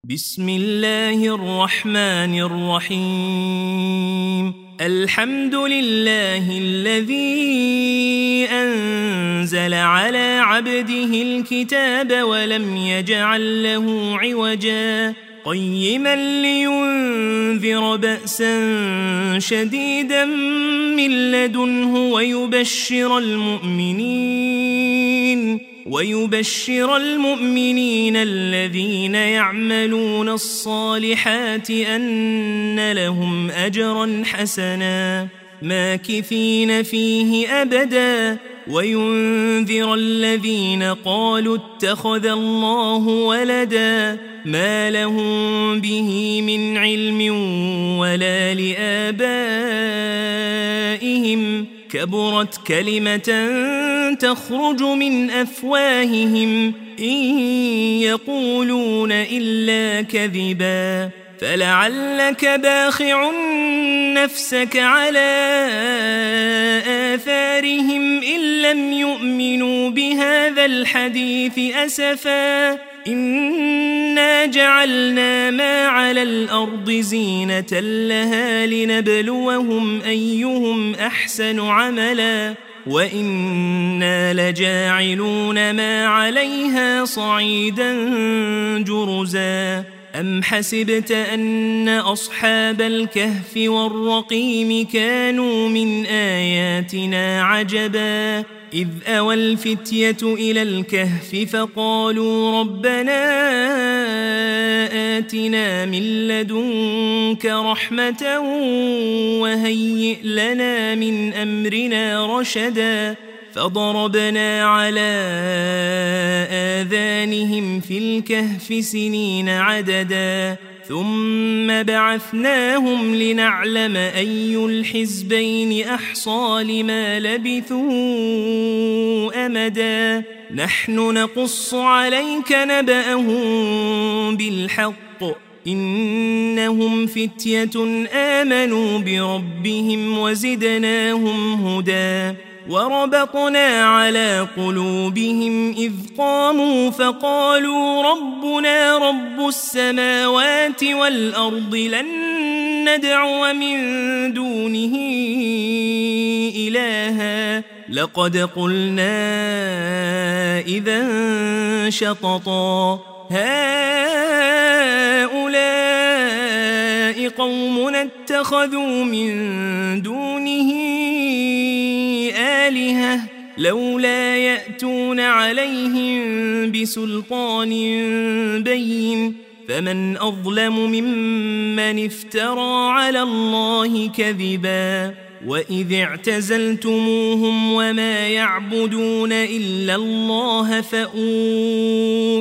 بسم الله الرحمن الرحيم. الحمد لله الذي أنزل على عبده الكتاب ولم يجعل له عوجا قيما لينذر بأسا شديدا من لدنه ويبشر المؤمنين الذين يعملون الصالحات أن لهم أجرا حسنا ماكثين فيه أبدا وينذر الذين قالوا اتخذ الله ولدا ما لهم به من علم ولا لآبائهم كبرت كلمة تخرج من أفواههم إن يقولون إلا كذبا فلعلك باخع نفسك على آثارهم إن لم يؤمنوا بهذا الحديث أسفا إنا جعلنا ما على الأرض زينة لها لنبلوهم أيهم أحسن عملا وإنا لجاعلون ما عليها صعيدا جرزا أم حسبت أن أصحاب الكهف والرقيم كانوا من آياتنا عجبا إذ أوى الفتية إلى الكهف فقالوا ربنا آتنا من لدنك رحمة وهيئ لنا من أمرنا رشدا فضربنا على آذانهم في الكهف سنين عددا ثم بعثناهم لنعلم أي الحزبين أحصى لما لبثوا أمدا نحن نقص عليك نبأهم بالحق إنهم فتية آمنوا بربهم وزدناهم هدى وربطنا على قلوبهم إذ قاموا فقالوا ربنا رب السماوات والأرض لن ندعو من دونه إلها لقد قلنا إذا شططا هؤلاء قومنا اتخذوا من دونه آلهة لولا يأتون عليهم بسلطان بين فمن أظلم ممن افترى على الله كذبا وإذ اعتزلتموهم وما يعبدون إلا الله فأووا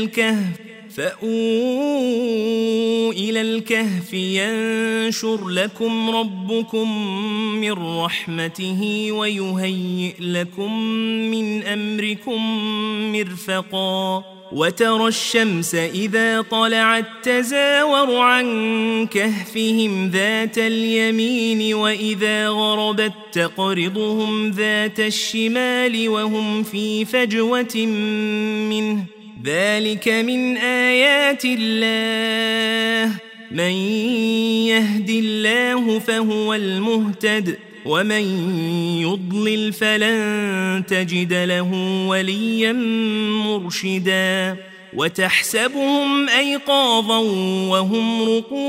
إلى الكهف ينشر لكم ربكم من رحمته ويهيئ لكم من أمركم مرفقا وترى الشمس إذا طلعت تزاور عن كهفهم ذات اليمين وإذا غربت تقرضهم ذات الشمال وهم في فجوة منه ذلك من آيات الله من يهد الله فهو المهتد ومن يضلل فلن تجد له وليا مرشدا وتحسبهم أيقاظا وهم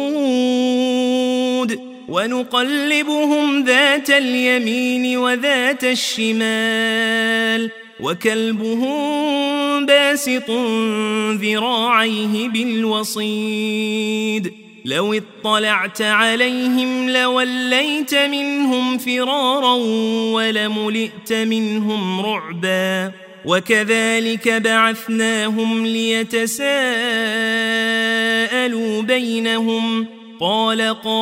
رقود ونقلبهم ذات اليمين وذات الشمال وكلبهم باسط ذراعيه بالوصيد لو اطلعت عليهم لوليت منهم فرارا ولملئت منهم رعبا وكذلك بعثناهم ليتساءلوا بينهم قال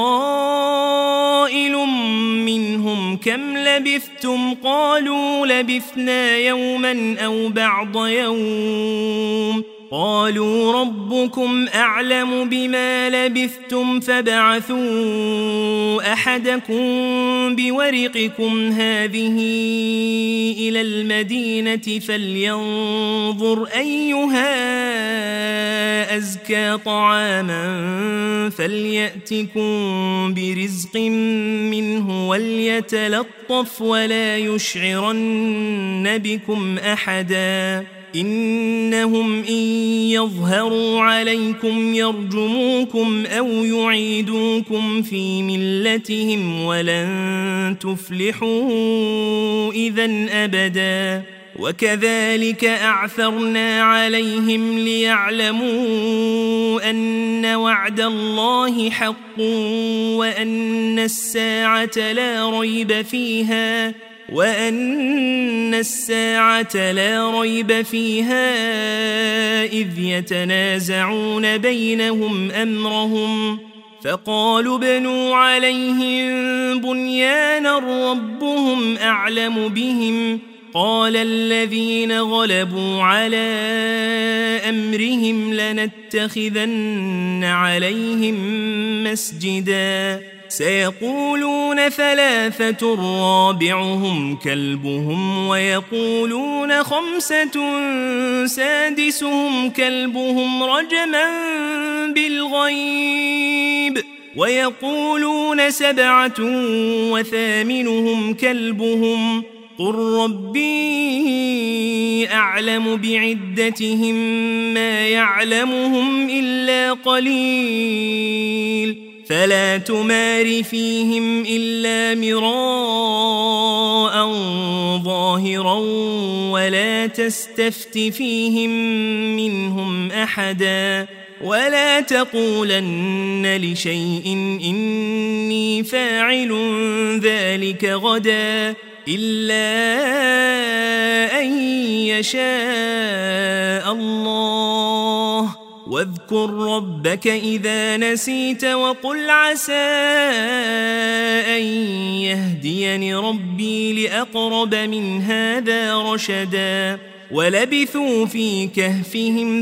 قائل منهم كم لبثتم قالوا لبثنا يوما أو بعض يوم قالوا ربكم أعلم بما لبثتم فابعثوا أحدكم بورقكم هذه إلى المدينة فلينظر أيها أزكى طعاما فليأتكم برزق منه وليتلطف ولا يشعرن بكم أحدا إنهم إن يظهروا عليكم يرجموكم أو يعيدوكم في ملتهم ولن تفلحوا إذن أبدا وكذلك أعثرنا عليهم ليعلموا أن وعد الله حق وأن الساعة لا ريب فيها إذ يتنازعون بينهم أمرهم فقالوا ابنوا عليهم بنيانا ربهم أعلم بهم قال الذين غلبوا على أمرهم لنتخذن عليهم مسجدا سيقولون 3 رابعهم كلبهم ويقولون 5 سادسهم كلبهم رجما بالغيب ويقولون 7 وثامنهم كلبهم قل ربي أعلم بعدتهم ما يعلمهم إلا قليل فلا تمار فيهم إلا مراء ظاهرا ولا تستفت فيهم منهم أحدا ولا تقولن لشيء إني فاعل ذلك غدا إلا أن يشاء الله واذكر ربك إذا نسيت وقل عسى أن يهديني ربي لأقرب من هذا رشدا ولبثوا في كهفهم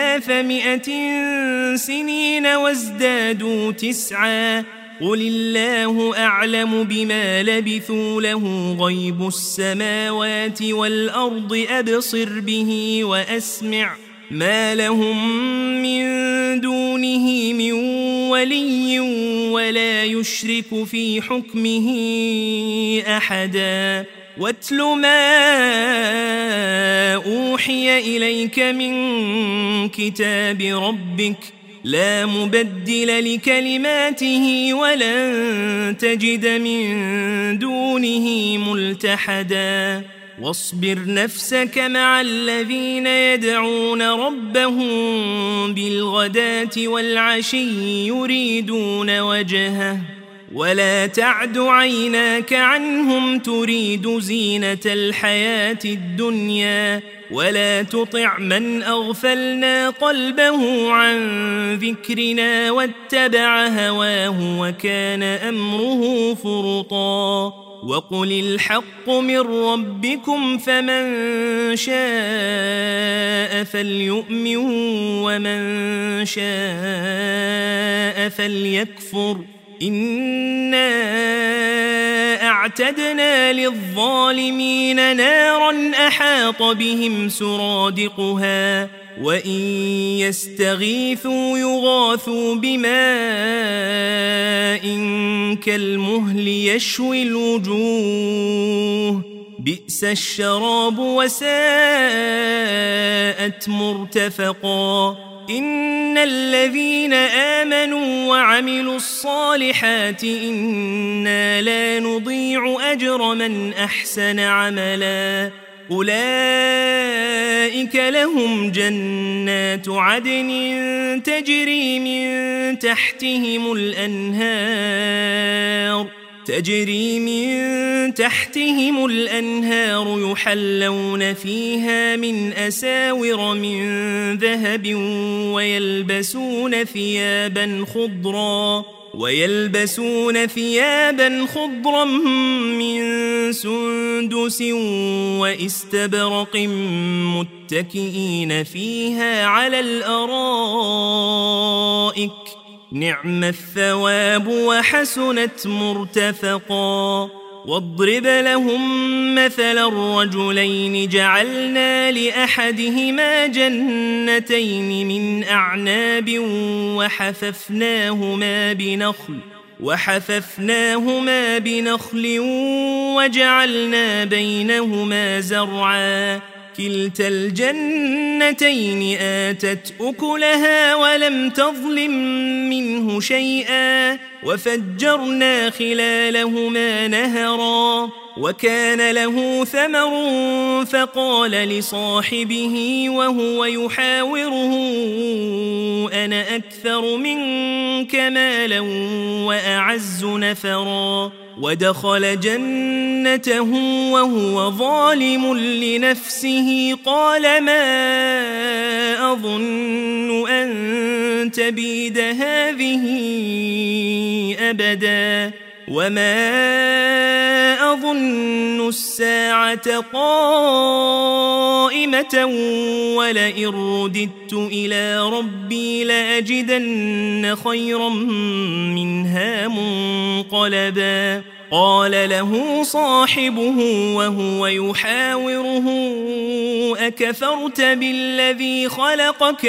300 سنين وازدادوا 9 قل الله أعلم بما لبثوا له غيب السماوات والأرض أبصر به وأسمع ما لهم من دونه من ولي ولا يشرك في حكمه أحدا واتل ما أوحي إليك من كتاب ربك لا مبدل لكلماته ولن تجد من دونه ملتحدا واصبر نفسك مع الذين يدعون ربهم بالغداة والعشي يريدون وجهه ولا تعد عيناك عنهم تريد زينة الحياة الدنيا ولا تطع من أغفلنا قلبه عن ذكرنا واتبع هواه وكان أمره فرطا وقل الحق من ربكم فمن شاء فليؤمن ومن شاء فليكفر إنا أعتدنا للظالمين نارا أحاط بهم سرادقها وإن يستغيثوا يغاثوا بماء كالمهل يشوي الوجوه بئس الشراب وساءت مرتفقا إن الذين آمنوا وعملوا الصالحات إنا لا نضيع أجر من أحسن عملا أولئك لهم جنات عدن تجري من تحتهم الأنهار يحلون فيها من أساور من ذهب ويلبسون ثيابا ويلبسون ثيابا خضرا من سندس واستبرق متكئين فيها على الأرائك نعم الثواب وحسنت مرتفقا واضرب لهم مثل الرجلين جعلنا لأحدهما جنتين من أعناب وحففناهما بنخل وجعلنا بينهما زرعا كلتا الجنتين آتت أكلها ولم تظلم منه شيئا وفجرنا خلالهما نهرا وكان له ثمر فقال لصاحبه وهو يحاوره أنا أكثر منك مالا وأعز نفرا ودخل جنته وهو ظالم لنفسه قال ما أظن أن تبيد هذه أبدا وما أظن الساعة قائمة ولئن رددت إلى ربي لأجدن خيرا منها منقلبا قال له صاحبه وهو يحاوره أكفرت بالذي خلقك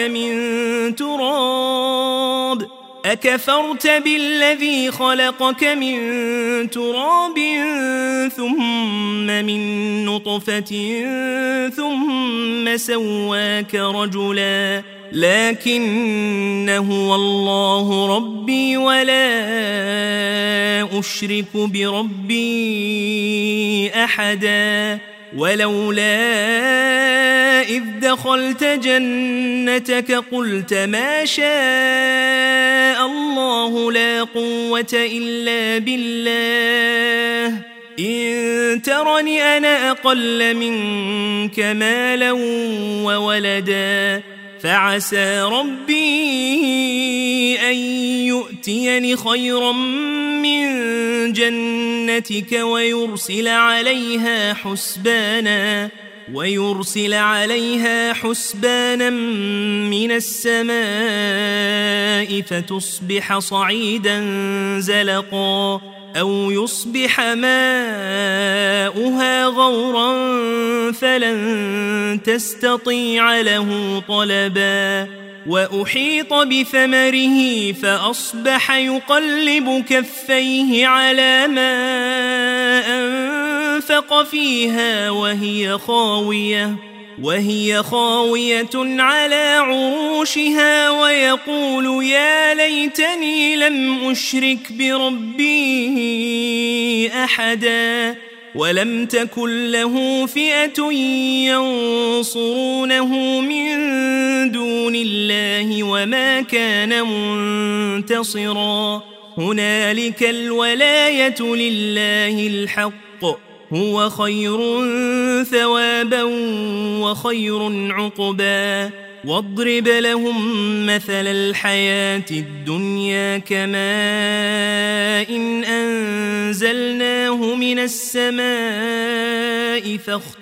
من تراب ثم من نطفة ثم سواك رجلا لكن هو الله ربي ولا أشرك بربي أحدا ولولا إذ دخلت جنتك قلت ما شاء الله لا قوة إلا بالله إن ترني أنا أقل منك مالا وولدا فعسى ربي أن يؤتيني خيرا من جنتك ويرسل عليها حسبانا من السماء فتصبح صعيدا زلقا أو يصبح ماؤها غورا فلن تستطيع له طلبا وأحيط بثمره فأصبح يقلب كفيه على ما أنفق فيها وهي خاوية على عروشها ويقول يا ليتني لم أشرك بربي أحدا ولم تكن له فئة ينصرونه من دون الله وما كان منتصرا هنالك الولاية لله الحق هو خير ثوابا وخير عقبا واضرب لهم مثل الحياة الدنيا كماء إن أنزلناه من السماء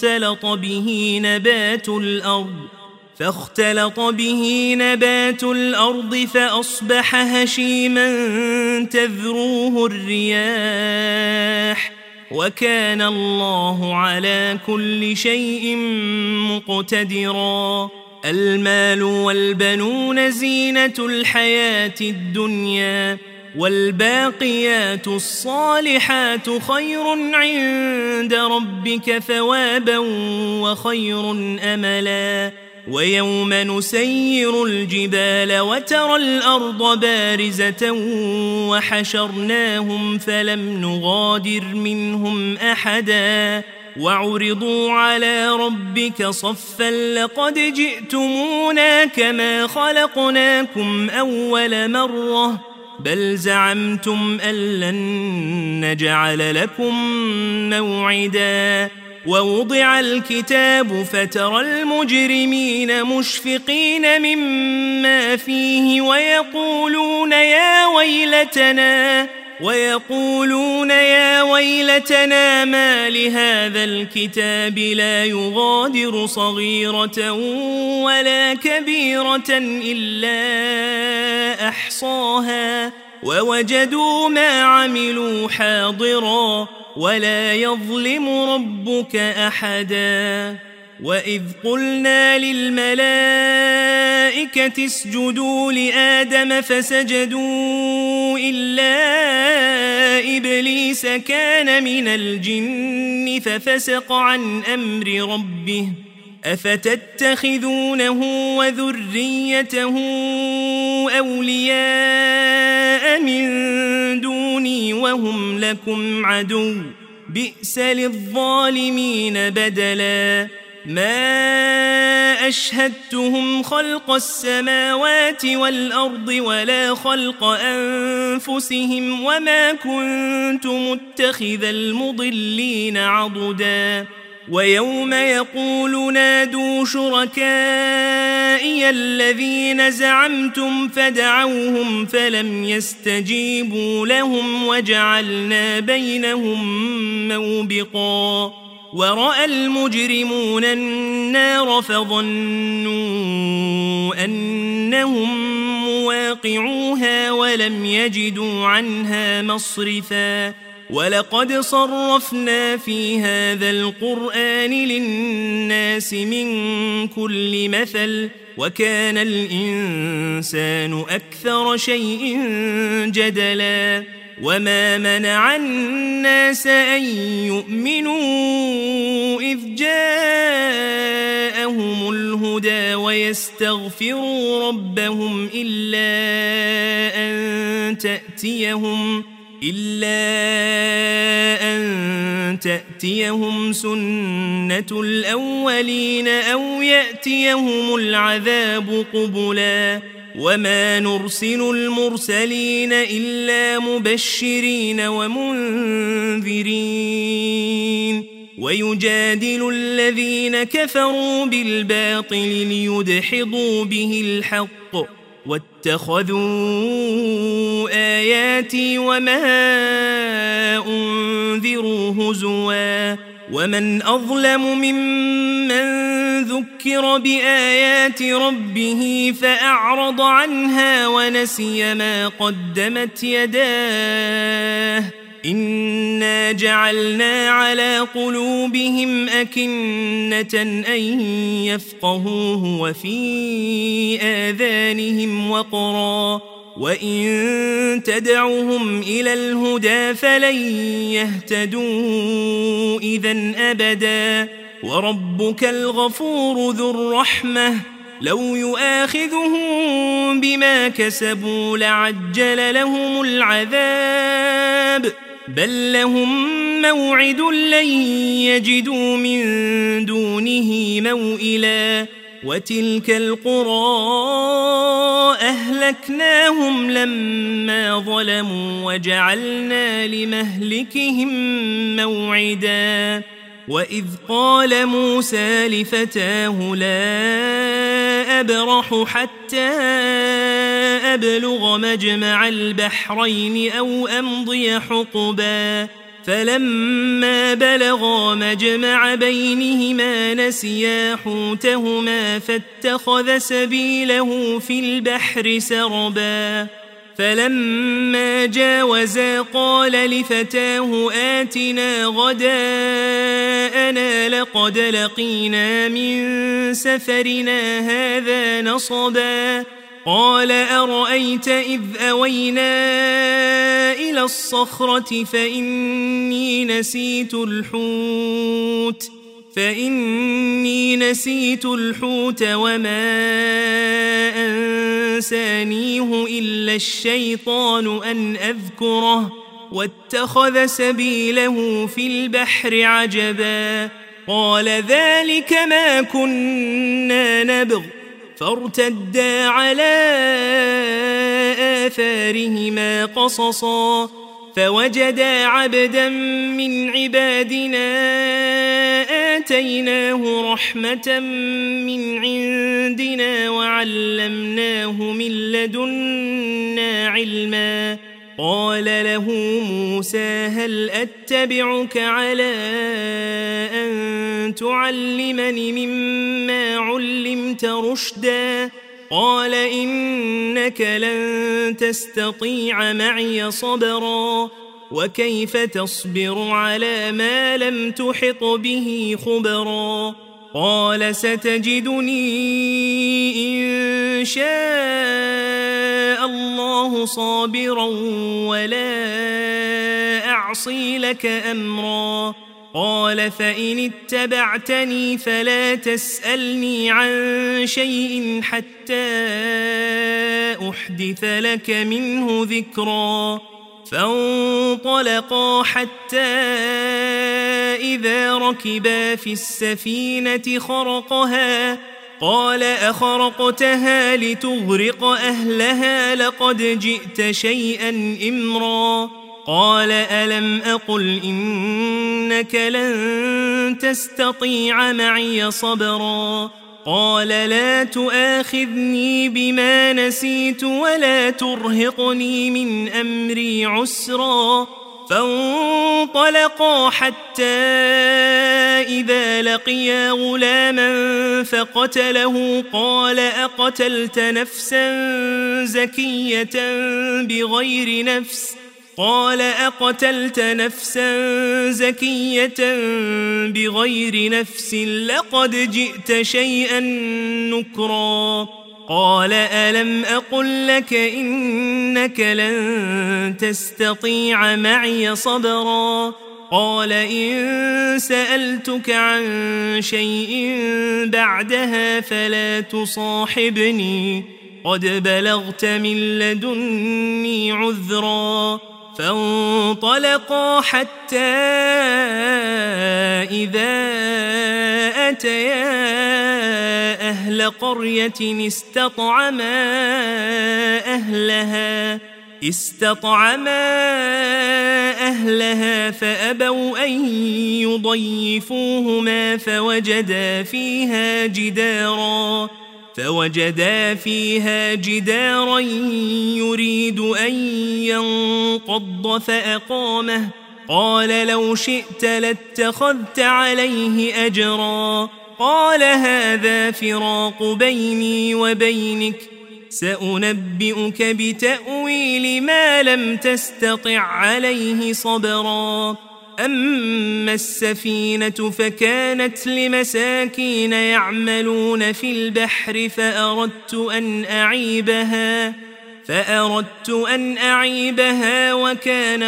فاختلط به نبات الأرض فأصبح هشيما تذروه الرياح وكان الله على كل شيء مقتدرا المال والبنون زينة الحياة الدنيا والباقيات الصالحات خير عند ربك ثوابا وخير أملا ويوم نسير الجبال وترى الأرض بارزة وحشرناهم فلم نغادر منهم أحدا وعرضوا على ربك صفا لقد جئتمونا كما خلقناكم أول مرة بل زعمتم أن لن نجعل لكم موعدا ووضع الكتاب فترى المجرمين مشفقين مما فيه ويقولون يا ويلتنا ما لهذا الكتاب لا يغادر صغيرة ولا كبيرة إلا أحصاها ووجدوا ما عملوا حاضرا ولا يظلم ربك أحدا. وإذ قلنا للملائكة اسجدوا لآدم فسجدوا إلا إبليس كان من الجن ففسق عن أمر ربه أفتتخذونه وذريته أولياء من دوني وهم لكم عدو بئس للظالمين بدلا. ما أشهدتهم خلق السماوات والأرض ولا خلق أنفسهم وما كنت متخذ المضلين عضدا. ويوم يقول نادوا شركائي الذين زعمتم فدعوهم فلم يستجيبوا لهم وجعلنا بينهم موبقا. ورأى المجرمون النار فظنوا أنهم مواقعوها ولم يجدوا عنها مصرفا. ولقد صرفنا في هذا القرآن للناس من كل مثل وكان الإنسان أكثر شيء جدلا. وما منع الناس أن يؤمنوا إذ جاءهم الهدى ويستغفروا ربهم إلا أن تأتيهم سنة الأولين أو يأتيهم العذاب قبلا. وما نرسل المرسلين إلا مبشرين ومنذرين ويجادل الذين كفروا بالباطل ليدحضوا به الحق واتخذوا آياتي وما أنذروا هزوا. ومن أظلم ممن ذكر بآيات ربه فأعرض عنها ونسي ما قدمت يداه إنا جعلنا على قلوبهم أكنة أن يفقهوه وفي آذانهم وقرا وإن تدعوهم إلى الهدى فلن يهتدوا إذن أبدا. وربك الغفور ذو الرحمة لو يؤاخذهم بما كسبوا لعجل لهم العذاب بل لهم موعد لن يجدوا من دونه موئلا. وتلك القرى أهلكناهم لما ظلموا وجعلنا لمهلكهم موعدا. وإذ قال موسى لفتاه لا أبرح حتى أبلغ مجمع البحرين أو أمضي حقبا فلما بلغا مجمع بينهما نسيا حوتهما فاتخذ سبيله في البحر سربا. فلما جاوزا قال لفتاه آتنا غداءنا لقد لقينا من سفرنا هذا نصبا. قال أرأيت إذ أوينا إلى الصخرة فإني نسيت الحوت وما أنسانيه إلا الشيطان أن أذكره واتخذ سبيله في البحر عجبا. قال ذلك ما كنا نبغ فارتدا على آثارهما قصصا. فوجدا عبدا من عبادنا آتيناه رحمة من عندنا وعلمناه من لدنا علما. قال له موسى هل أتبعك على أن تعلمني مما علمت رشدا؟ قال إنك لن تستطيع معي صبرا وكيف تصبر على ما لم تحط به خبرا؟ قال ستجدني إن شاء الله صابرا ولا أعصي لك أمرا. قال فإن اتبعتني فلا تسألني عن شيء حتى أحدث لك منه ذكرا. فانطلقا حتى إذا ركبا في السفينة خرقها قال أخرقتها لتغرق أهلها لقد جئت شيئا إمرا. قال ألم أقل إنك لن تستطيع معي صبرا؟ قال لا تؤاخذني بما نسيت ولا ترهقني من أمري عسرا. فانطلقا حتى إذا لقيا غلاما فقتله قال أقتلت نفسا زكية بغير نفس؟ قال أقتلت نفسا زكية بغير نفس لقد جئت شيئا نكرا. قال ألم أقل لك إنك لن تستطيع معي صبرا؟ قال إن سألتك عن شيء بعدها فلا تصاحبني قد بلغت من لدني عذرا. فانطلقا حتى إذا أتيا أهل قرية استطعما أهلها فأبوا أن يضيفوهما فوجدا فيها جدارا يريد أن ينقض فأقامه. قال لو شئت لاتخذت عليه أجرا. قال هذا فراق بيني وبينك سأنبئك بتأويل ما لم تستطع عليه صبرا. أما السفينة فكانت لمساكين يعملون في البحر فأردت أن أعيبها وكان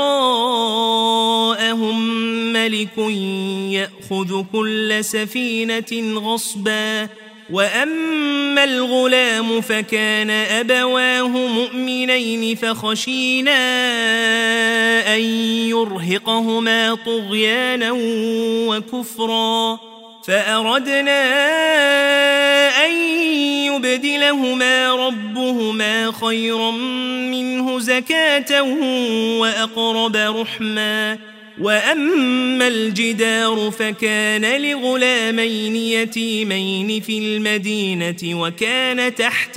وراءهم ملك يأخذ كل سفينة غصبا. وأما الغلام فكان أبواه مؤمنين فخشينا أن يرهقهما طغيانا وكفرا فأردنا أن يبدلهما ربهما خيرا منه زكاة وأقرب رحما. وأما الجدار فكان لغلامين يتيمين في المدينة وكان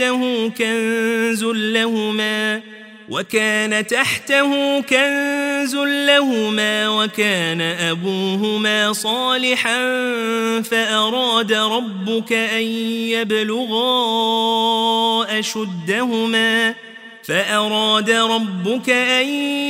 تحته كنز لهما وكان أبوهما صالحا فأراد ربك أن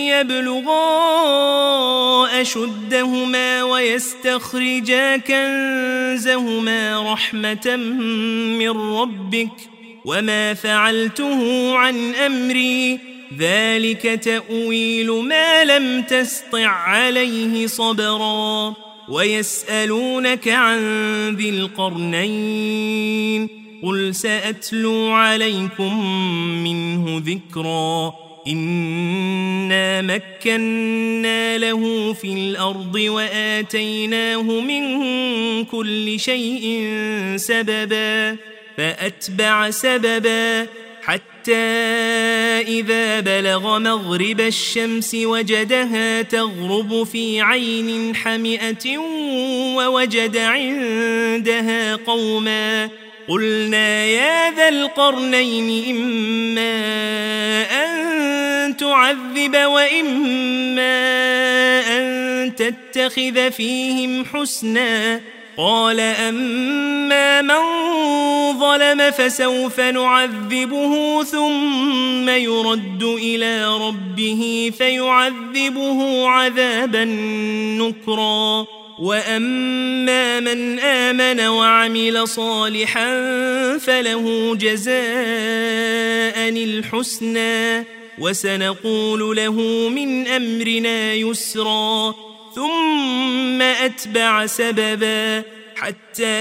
يبلغا أشدهما ويستخرجا كنزهما رحمة من ربك وما فعلته عن أمري ذلك تأويل ما لم تسطع عليه صبرا. ويسألونك عن ذي القرنين قل سأتلو عليكم منه ذكرا. إنا مكنا له في الأرض وآتيناه من كل شيء سببا فأتبع سببا حتى إذا بلغ مغرب الشمس وجدها تغرب في عين حمئة ووجد عندها قوما قلنا يا ذا القرنين إما أن تعذب وإما أن تتخذ فيهم حسنا قال أما من ظلم فسوف نعذبه ثم يرد إلى ربه فيعذبه عذابا نكرا وأما من آمن وعمل صالحا فله جزاء الحسنى وسنقول له من أمرنا يسرا ثم أتبع سببا حتى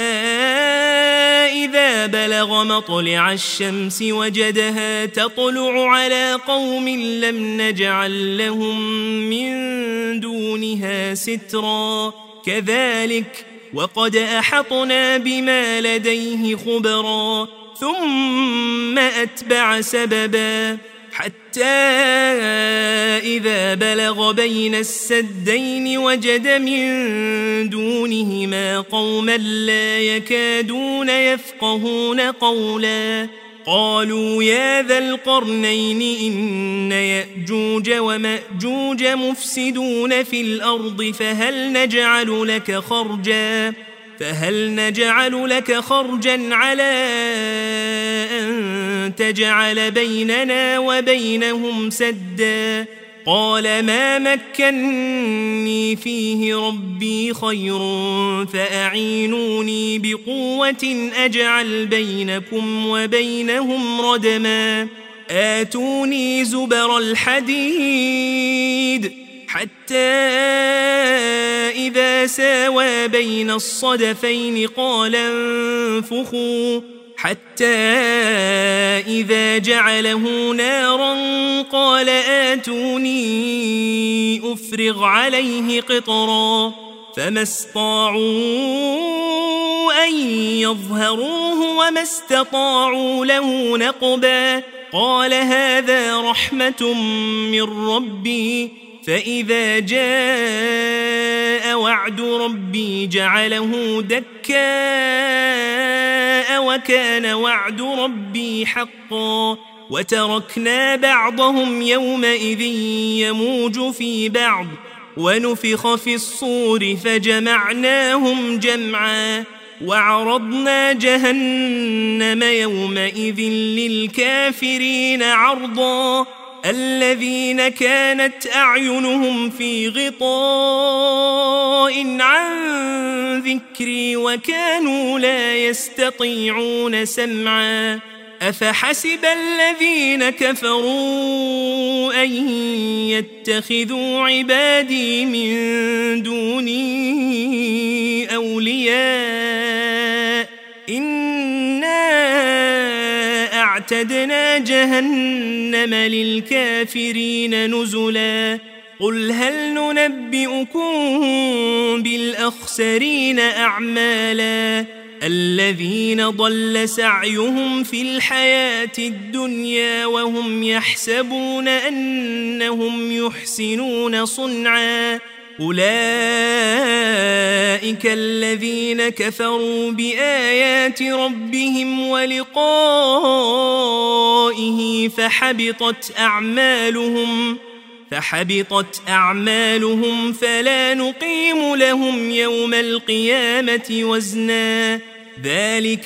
إذا بلغ مطلع الشمس وجدها تطلع على قوم لم نجعل لهم من دونها سترا كذلك وقد أحطنا بما لديه خبرا ثم أتبع سببا حتى إذا بلغ بين السدين وجد من دونهما قوما لا يكادون يفقهون قولا قالوا يا ذا القرنين إن يأجوج ومأجوج مفسدون في الأرض فهل نجعل لك خرجا على أن تجعل بيننا وبينهم سدا قال ما مكنني فيه ربي خير فأعينوني بقوة أجعل بينكم وبينهم ردما آتوني زبر الحديد حتى إذا ساوى بين الصدفين قال انفخوا حتى إذا جعله نارا قال آتوني أفرغ عليه قطرا فما استطاعوا أن يظهروه وما استطاعوا له نقبا قال هذا رحمة من ربي فإذا جاء وعد ربي جعله دكاء وكان وعد ربي حقا وتركنا بعضهم يومئذ يموج في بعض ونفخ في الصور فجمعناهم جمعا وعرضنا جهنم يومئذ للكافرين عرضا الذين كانت أعينهم في غطاء عن ذكري وكانوا لا يستطيعون سمعا أفحسب الذين كفروا أن يتخذوا عبادي من دوني أولياء إنا أعتدنا جهنم للكافرين نزلا قل هل ننبئكم بالأخسرين أعمالا الذين ضل سعيهم في الحياة الدنيا وهم يحسبون أنهم يحسنون صنعا أولئك الذين كفروا بآيات ربهم ولقائه فحبطت أعمالهم فلا نقيم لهم يوم القيامة وزنا ذلك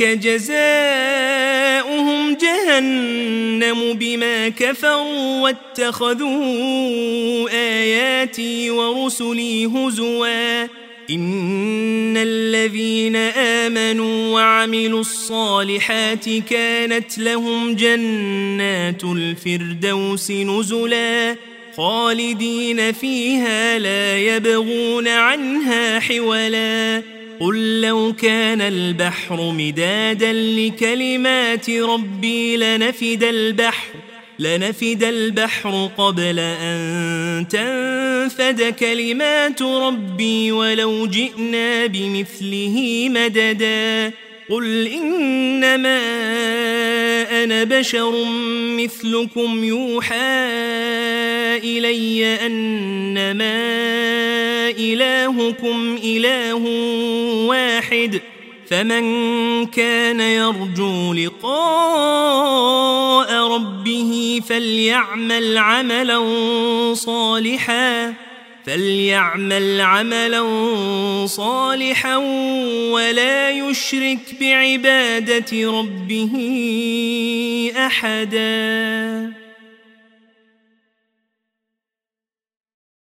جزاؤهم جهنم بما كفروا واتخذوا آياتي ورسلي هزوا إن الذين آمنوا وعملوا الصالحات كانت لهم جنات الفردوس نزلا خالدين فيها لا يبغون عنها حولا قل لو كان البحر مدادا لكلمات ربي لنفد البحر قبل أن تنفد كلمات ربي ولو جئنا بمثله مددا قل إنما أنا بشر مثلكم يوحى إلي أنما إلهكم إله واحد فمن كان يرجو لقاء ربه فليعمل عملا صالحا ولا يشرك بعبادة ربه أحدا.